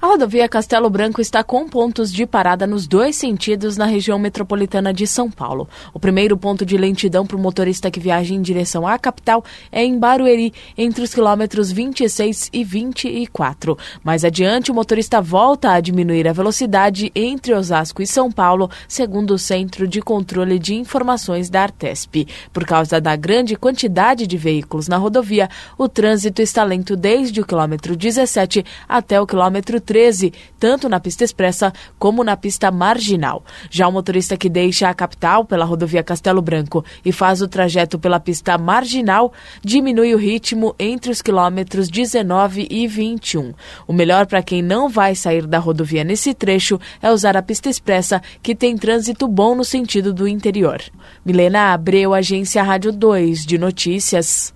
rodovia Castelo Branco está com pontos de parada nos 2 sentidos na região metropolitana de São Paulo. O primeiro ponto de lentidão para o motorista que viaja em direção à capital é em Barueri, entre os quilômetros 26 e 24. Mais adiante, o motorista volta a diminuir a velocidade entre Osasco e São Paulo, segundo o Centro de Controle de Informações da Artesp. Por causa da grande quantidade de veículos na rodovia, o trânsito está lento desde o quilômetro 17 até o quilômetro 13, tanto na pista expressa como na pista marginal. Já o motorista que deixa a capital pela rodovia Castelo Branco e faz o trajeto pela pista marginal diminui o ritmo entre os quilômetros 19 e 21. O melhor para quem não vai sair da rodovia nesse trecho é usar a pista expressa, que tem trânsito bom no sentido do interior. Milena Abreu, Agência Rádio 2 de Notícias.